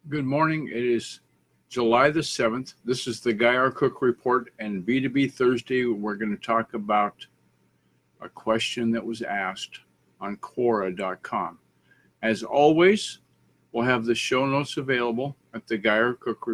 Good morning. It is July the 7th. This is the Guy R. Cook Report, and B2B Thursday, we're going to talk about a question that was asked on Quora.com. As always, we'll have the show notes available at the Guy R. Cook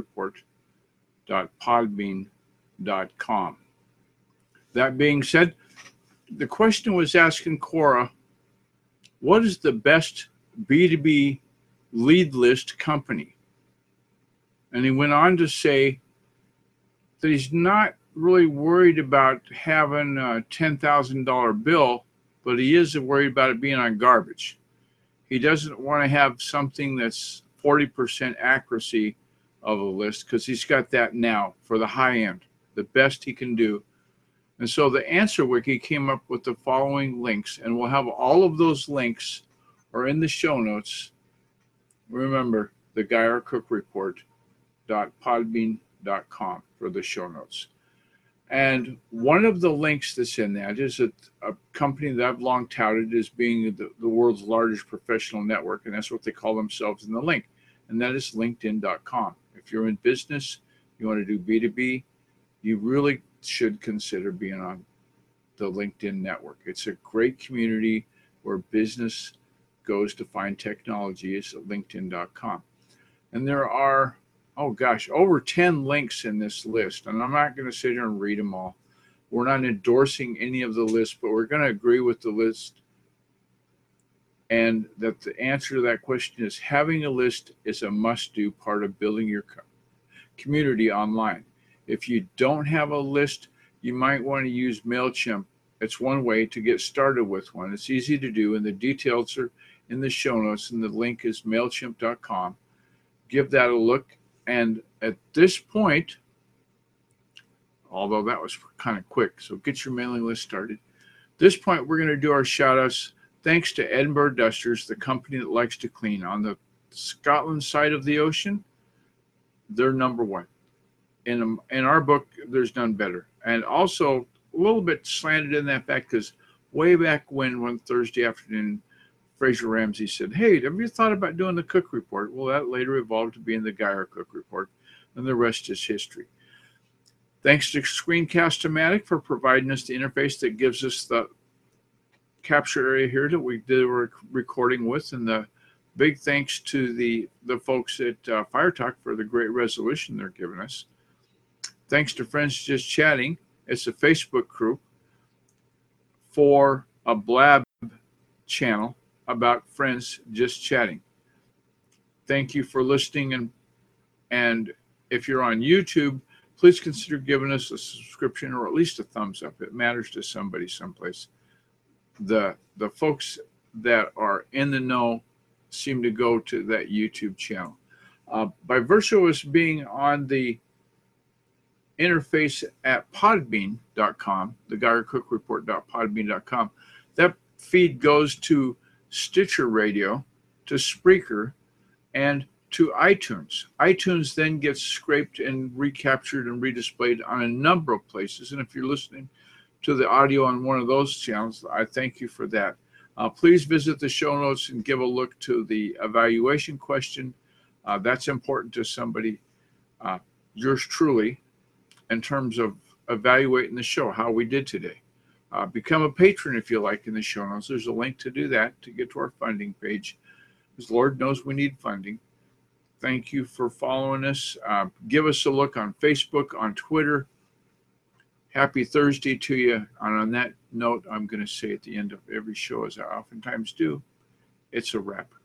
Report.podbean.com. That being said, the question was asked in Quora, what is the best B2B lead list company? And he went on to say that he's not really worried about having a $10,000 bill, but he is worried about it being on garbage. He doesn't want to have something that's 40% accuracy of a list because he's got that now for the high end, the best he can do. And so the Answer Wiki came up with the following links, and we'll have all of those links are in the show notes. Remember, the Guy R. Cook Report.podbean.com for the show notes. And one of the links that's in that is a company that I've long touted as being the world's largest professional network, and that's what they call themselves in the link, and that is LinkedIn.com. If you're in business, you want to do B2B, you really should consider being on the LinkedIn network. It's a great community where business goes to find technology. Is at LinkedIn.com. And there are over 10 links in this list, and I'm not going to sit here and read them all. We're not endorsing any of the list, but we're going to agree with the list, and that the answer to that question is having a list is a must-do part of building your community online. If you don't have a list, you might want to use MailChimp. It's one way to get started with one. It's easy to do, and the details are in the show notes, and the link is MailChimp.com. Give that a look. And at this point, although that was kind of quick, so get your mailing list started. At this point, we're going to do our shout outs. Thanks to Edinburgh Dusters, the company that likes to clean. On the Scotland side of the ocean, they're number one. In our book, there's none better. And also a little bit slanted in that fact because way back when one Thursday afternoon, Fraser Ramsey said, hey, have you thought about doing the Cook Report? Well, that later evolved to being the Guy R. Cook Report, and the rest is history. Thanks to Screencast-O-Matic for providing us the interface that gives us the capture area here that we did a recording with, and the big thanks to the folks at FireTalk for the great resolution they're giving us. Thanks to Friends Just Chatting. It's a Facebook group for a Blab channel about friends just chatting. Thank you for listening, and if you're on YouTube, please consider giving us a subscription or at least a thumbs up. It matters to somebody someplace. The folks that are in the know seem to go to that YouTube channel. By virtue of us being on the interface at podbean.com, the Guy R. Cook Report.podbean.com, that feed goes to Stitcher Radio, to Spreaker, and to iTunes. iTunes then gets scraped and recaptured and redisplayed on a number of places. And if you're listening to the audio on one of those channels, I thank you for that. Please visit the show notes and give a look to the evaluation question. That's important to somebody, yours truly, in terms of evaluating the show, how we did today. Become a patron if you like in the show notes. There's a link to do that to get to our funding page, because Lord knows we need funding. Thank you for following us. Give us a look on Facebook, on Twitter. Happy Thursday to you. And on that note, I'm going to say at the end of every show, as I oftentimes do, it's a wrap.